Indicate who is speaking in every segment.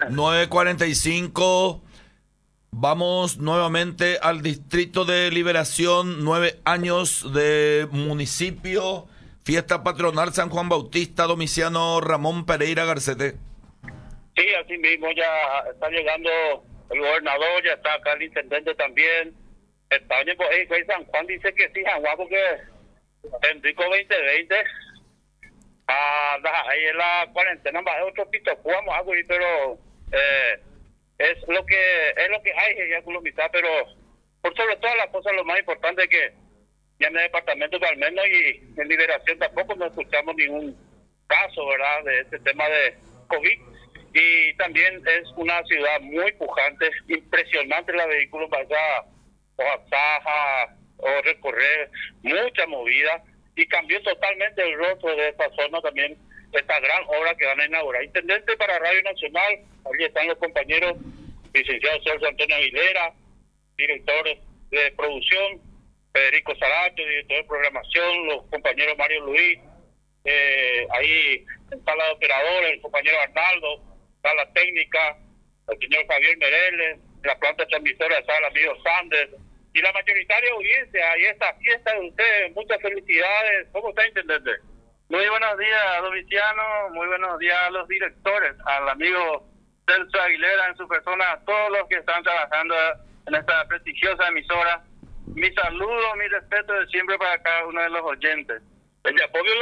Speaker 1: 9:45. Vamos nuevamente al Distrito de Liberación, 9 años de municipio, fiesta patronal San Juan Bautista, Domiciano Ramón Pereira Garcete.
Speaker 2: Sí, así mismo ya está llegando el gobernador, ya está acá el intendente también. Está en San Juan, dice que sí, San Juan, porque en Rico 2020, ahí en la cuarentena, más de otro pito, jugamos algo, pero es lo que hay ya con mitad, pero por sobre todas las cosas, lo más importante es que ya en el departamento de al menos y en Liberación tampoco no escuchamos ningún caso, ¿verdad?, de este tema de COVID. Y también es una ciudad muy pujante, impresionante la vehículos para o Azaja o recorrer, mucha movida, y cambió totalmente el rostro de esta zona también, esta gran obra que van a inaugurar. Intendente para Radio Nacional, allí están los compañeros, licenciado Sergio Antonio Aguilera, director de producción, Federico Saracho, director de programación, los compañeros Mario Luis, ahí está la operadora, el compañero Arnaldo, está la técnica, el señor Javier Mereles, la planta transmisora está el amigo Sanders, y la mayoritaria audiencia, ahí esta fiesta de ustedes, muchas felicidades. ¿Cómo está, intendente?
Speaker 3: Muy buenos días, Domiciano, muy buenos días a los directores, al amigo Celso Aguilera en su persona, a todos los que están trabajando en esta prestigiosa emisora. Mi saludo, mi respeto de siempre para cada uno de los oyentes.
Speaker 2: Ya apoyo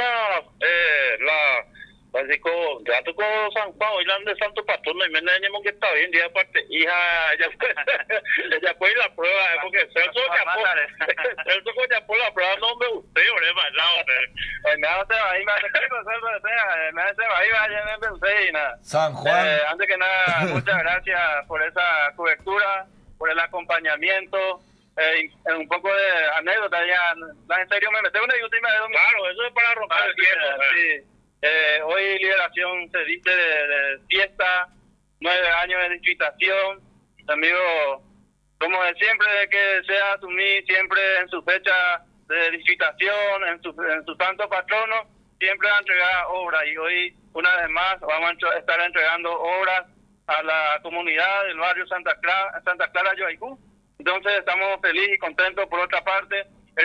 Speaker 2: ya tocó San Juan, hoy la de Santo Patrono, y me enseñamos que está bien, día aparte, hija, ella fue la prueba, porque Celso ya por la prueba, no me gustó,
Speaker 1: San Juan.
Speaker 3: Antes que nada, muchas gracias por esa cobertura, por el acompañamiento. Un poco de anécdota, ya, en serio me metí una última de
Speaker 2: Claro, eso es para romper el tiempo.
Speaker 3: Sí. Hoy Liberación se dice de fiesta, 9 años de distritación. Amigo, como de siempre, de que sea asumir siempre en su fecha de distritación, en su santo patrono, siempre a entregar obras. Y hoy, una vez más, vamos a estar entregando obras a la comunidad del barrio Santa Clara, Yoaicú. Entonces estamos felices y contentos. Por otra parte,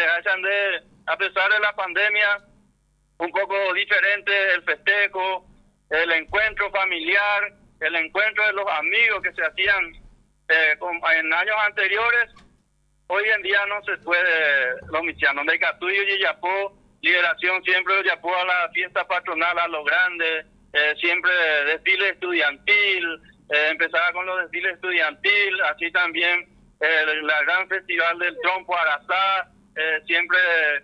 Speaker 3: a pesar de la pandemia, un poco diferente el festejo, el encuentro familiar, el encuentro de los amigos que se hacían en años anteriores. Hoy en día no se puede, Domiciano. Mecatuyo y Yapó, Liberación siempre lo Yapó a la fiesta patronal, a lo grande, siempre desfile estudiantil, empezaba con los desfiles estudiantil, así también la gran festival del trompo Arazá, siempre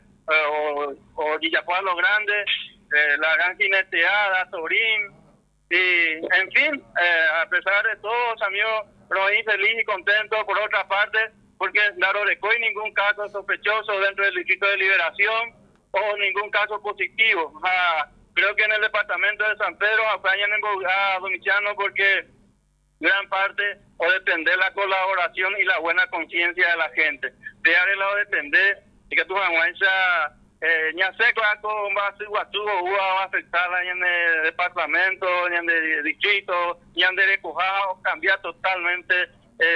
Speaker 3: o Guillapó a lo grande, la gran jineteada, Torín, y en fin, a pesar de todo, amigos, muy feliz y contento. Por otra parte, porque no hay ningún caso sospechoso dentro del Distrito de Liberación o ningún caso positivo. Creo que en el departamento de San Pedro apañan a Domiciano porque gran parte o depender la colaboración y la buena conciencia de la gente. De al lado depender de que tu aguanza ya sé que va a afectar en el departamento, en el distrito, en el recojado, cambiar totalmente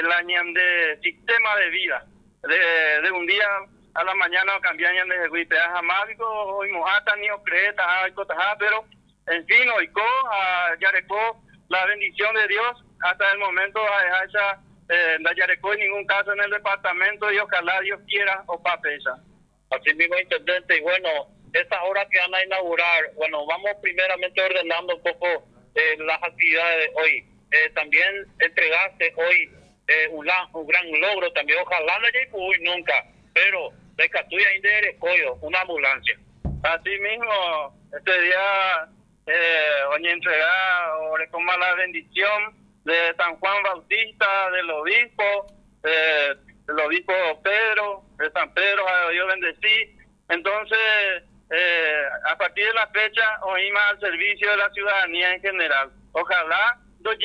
Speaker 3: el sistema de vida. De un día a la mañana cambiar en el guipeaje amálico, hoy mojata, ni ocreta, pero en fin, hoy ya recó la bendición de Dios hasta el momento a esa no hay ningún caso en el departamento y ojalá Dios quiera o papesa.
Speaker 2: Así mismo, intendente, y bueno, estas horas que van a inaugurar, bueno, vamos primeramente ordenando un poco las actividades de hoy. También entregaste hoy un gran logro también, ojalá no llegue nunca, pero de Catuya y de Erecoyo, una ambulancia.
Speaker 3: Así mismo, este día hoy entregar o recoma la bendición de San Juan Bautista, del obispo Pedro, de San Pedro, a Dios bendecí. Entonces, a partir de la fecha, oímos al servicio de la ciudadanía en general. Ojalá,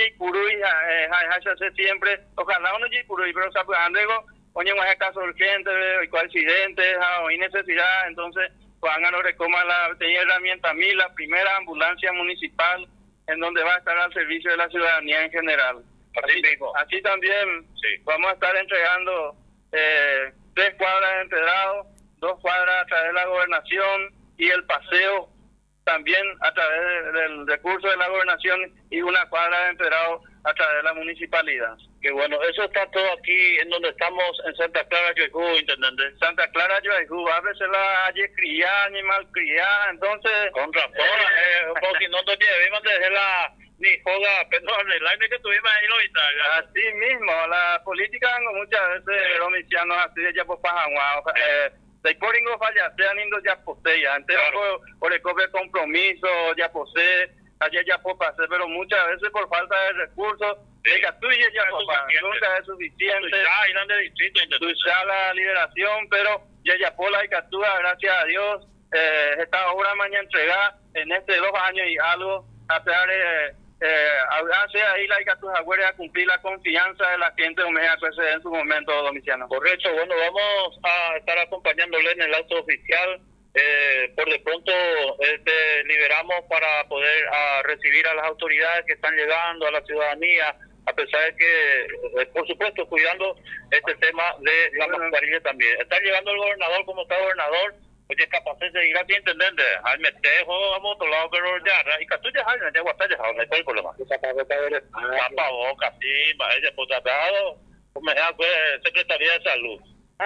Speaker 3: siempre, ojalá uno pero andego, oye, más caso urgente, o accidentes, o necesidad, entonces, van a recomar la herramienta a mí, la primera ambulancia municipal en donde va a estar al servicio de la ciudadanía en general. Así también vamos a estar entregando 3 cuadras de empedrado, 2 cuadras a través de la gobernación y el paseo también a través del recurso de la gobernación y 1 cuadra de empedrado a través de la municipalidad.
Speaker 2: Que bueno, eso está todo aquí en donde estamos, en Santa Clara, Yoijú, intendente.
Speaker 3: Santa Clara, Yoijú, a veces la hay criada ni mal criada, entonces...
Speaker 2: Con razón, porque no te llevemos desde la... Ni joda, perdón, el año que tuvimos ahí lo Italia.
Speaker 3: Así mismo, la política muchas veces romicianos así de ya por pajanguao. De coringo falla, sean indo ya postea, entero por el cobre compromiso, ya posee, ayer ya por pasar, pero muchas veces por falta de recursos, nunca es suficiente. Ya la liberación, pero ya por la Icatúa, gracias a Dios, esta obra mañana entregada en 2 años y algo, a pesar hace ahí la Icatúa a cumplir la confianza de la gente en su momento, Domiciano.
Speaker 2: Correcto, bueno, vamos a estar acompañándole en el acto oficial. Por de pronto liberamos para poder recibir a las autoridades que están llegando, a la ciudadanía, a pesar de que, por supuesto, cuidando este tema de la mascarilla también. Está llegando el gobernador, como está el gobernador, oye, capaz de seguir aquí, intendente. Al metejo, vamos a otro lado, pero ya, y que tú ya sabes, ya guatalle, no hay problema. Tapa boca, sí, vaya, pues tratado, como Secretaría de Salud.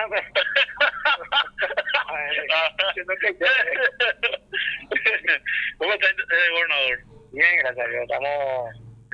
Speaker 2: ¿Cómo está el gobernador?
Speaker 3: Bien, gracias a Dios, estamos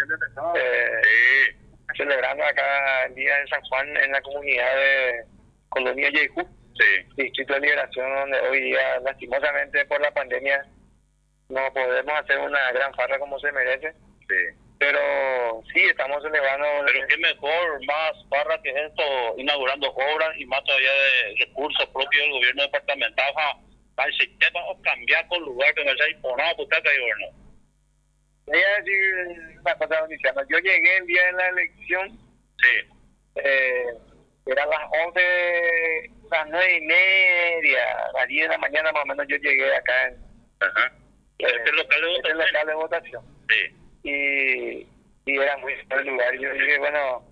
Speaker 3: celebrando acá el Día de San Juan en la comunidad de Colonia Yoijú, Distrito de Liberación, donde hoy día, lastimosamente por la pandemia, no podemos hacer una gran farra como se merece. Pero sí, estamos celebrando.
Speaker 2: Pero qué mejor, más farra que esto, inaugurando obras y más todavía de recursos propios del gobierno departamental para el sistema o cambiar con lugar que no se ha imponado, pues está gobierno.
Speaker 3: Voy a decir una cosa, Domiciano. Yo llegué el día de la elección. Eran las 11, las 9:30, a las 10 de la mañana más o menos yo llegué acá en
Speaker 2: este local
Speaker 3: de votación. Y era muy buen lugar. Yo dije, bueno,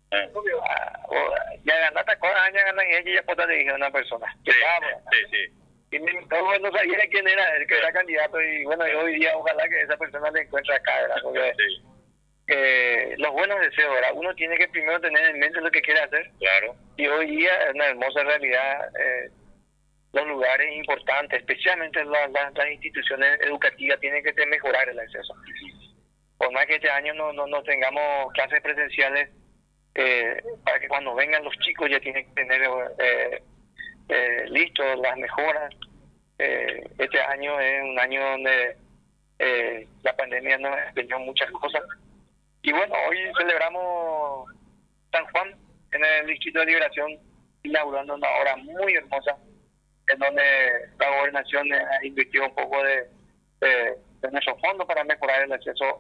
Speaker 3: ya ganaste cosas, ya ganan y ella ya puede dirigir a una persona. Y todo no sabía quién era, el que era candidato. Y bueno, yo hoy día ojalá que esa persona le encuentre acá, ¿verdad? Porque los buenos deseos, ¿verdad? Uno tiene que primero tener en mente lo que quiere hacer.
Speaker 2: Claro.
Speaker 3: Y hoy día es una hermosa realidad. Los lugares importantes, especialmente las instituciones educativas, tienen que mejorar el acceso. Por más que este año no tengamos clases presenciales, para que cuando vengan los chicos ya tienen que tener listos las mejoras. Este año es un año donde la pandemia nos enseñó muchas cosas. Y bueno, hoy celebramos San Juan en el Distrito de Liberación, inaugurando una obra muy hermosa, en donde la gobernación invirtió un poco de nuestro fondo para mejorar el acceso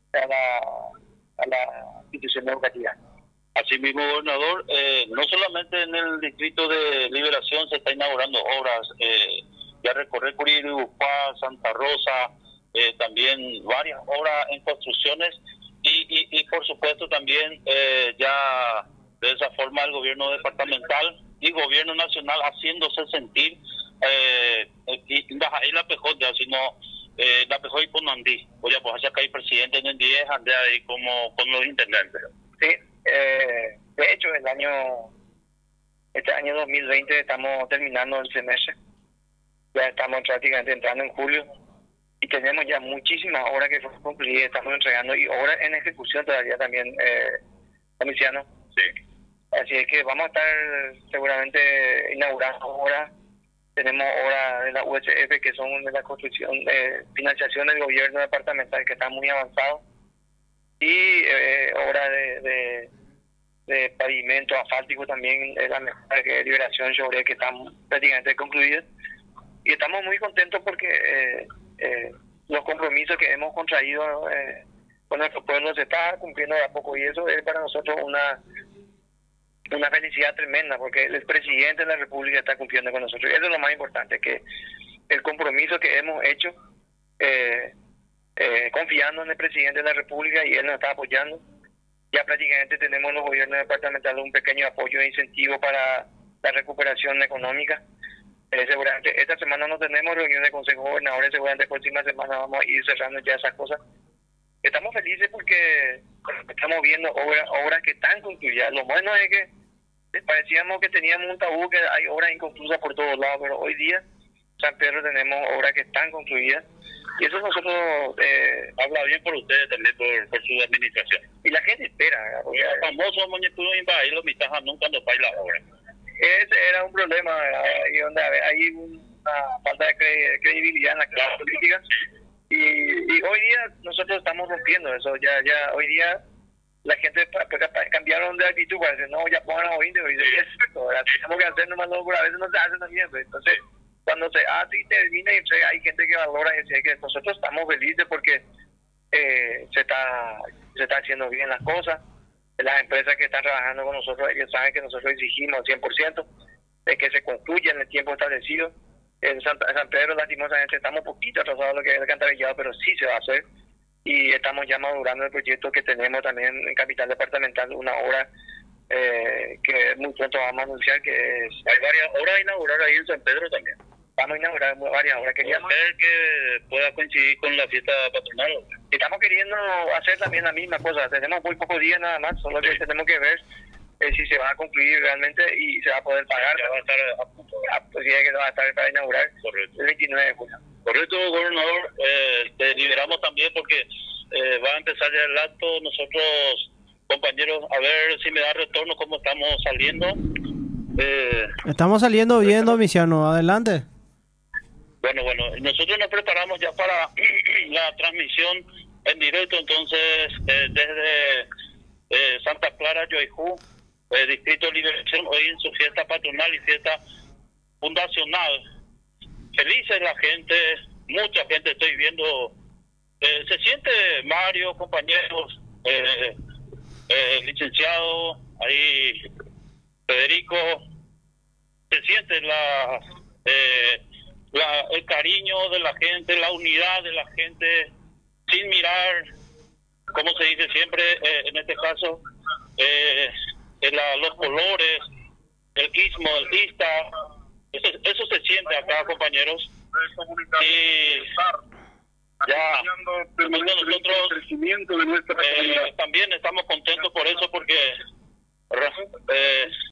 Speaker 3: a la institución educativa.
Speaker 2: Asimismo, gobernador, no solamente en el Distrito de Liberación se está inaugurando obras, ya recorrer Cuririguapá, Santa Rosa, también varias obras en construcciones y por supuesto también ya de esa forma el gobierno departamental y gobierno nacional haciéndose sentir y la PJ, sino la PJ y Ponandí. Oye, pues hacia acá hay presidente en el 10, ande ahí como con los intendentes.
Speaker 3: Sí, de hecho este año 2020 estamos terminando el semestre, ya estamos prácticamente entrando en julio y tenemos ya muchísimas obras que fueron concluidas, estamos entregando y obras en ejecución todavía también, Domiciano. Así es que vamos a estar seguramente inaugurando obras. Tenemos obras de la USF que son de la construcción, financiación del gobierno departamental que están muy avanzados y obras de pavimento asfáltico también, la mejora de Liberación sobre que están prácticamente concluidas y estamos muy contentos porque los compromisos que hemos contraído con nuestro pueblo se está cumpliendo de a poco y eso es para nosotros una felicidad tremenda porque el presidente de la República está cumpliendo con nosotros. Eso es lo más importante, que el compromiso que hemos hecho
Speaker 2: confiando en el presidente de la República y él nos está apoyando. Ya prácticamente tenemos en los gobiernos departamentales un pequeño apoyo e incentivo para la recuperación económica. Seguramente esta semana no tenemos reunión de Consejo de Gobernadores, seguramente la próxima semana vamos a ir cerrando ya esas cosas. Estamos felices porque estamos viendo obras que están concluidas. Lo bueno es que parecíamos que teníamos un tabú, que hay obras inconclusas por todos lados, pero hoy día San Pedro tenemos obras que están concluidas y eso nosotros
Speaker 3: Habla bien por ustedes también, por su administración.
Speaker 2: y la gente espera.
Speaker 3: Porque el famoso muñeco invadir los mitas nunca cuando falla la obra.
Speaker 2: Ese era un problema, ¿verdad? Y donde hay una falta de credibilidad en la clase política y hoy día nosotros estamos rompiendo eso. Ya hoy día la gente cambiaron de actitud para decir, no, ya pongan a oír, y es cierto, ¿verdad? Tenemos que hacer nomás, pero a veces no se hace también, pues. Entonces cuando se hace y termina, y hay gente que valora y dice que nosotros estamos felices porque se está haciendo bien las cosas. Las empresas que están trabajando con nosotros, ellos saben que nosotros exigimos al 100% de que se concluya en el tiempo establecido. En San Pedro, lastimosamente, estamos un poquito atrasados en lo que es el alcantarillado, pero sí se va a hacer. Y estamos ya madurando el proyecto que tenemos también en Capital Departamental, una obra que muy pronto vamos a anunciar, que es...
Speaker 3: Hay varias obras a inaugurar ahí en San Pedro también.
Speaker 2: Vamos a inaugurar varias obras. Queríamos
Speaker 3: ver que pueda coincidir con la fiesta patronal.
Speaker 2: Estamos queriendo hacer también la misma cosa. Tenemos muy pocos días nada más, solo que tenemos que ver si se va a concluir realmente y se va a poder pagar.
Speaker 3: Ya va a estar a punto.
Speaker 2: Pues sí, que va a estar para inaugurar.
Speaker 3: Correcto.
Speaker 2: El 29 de junio.
Speaker 3: Correcto, gobernador. Te liberamos también porque va a empezar ya el acto. Nosotros, compañeros, a ver si me da retorno cómo estamos saliendo.
Speaker 4: Estamos saliendo bien, Domiciano. Adelante.
Speaker 3: Bueno, nosotros nos preparamos ya para la transmisión en directo, entonces desde Santa Clara, Yoijú, Distrito de Liberación, hoy en su fiesta patronal y fiesta fundacional. Felices la gente, mucha gente estoy viendo, se siente Mario, compañeros, licenciado, ahí Federico, se siente el cariño de la gente, la unidad de la gente, sin mirar, como se dice siempre, en este caso, los colores, el ismo, el ista, eso se siente acá, compañeros. Y ya nosotros también estamos contentos por eso, porque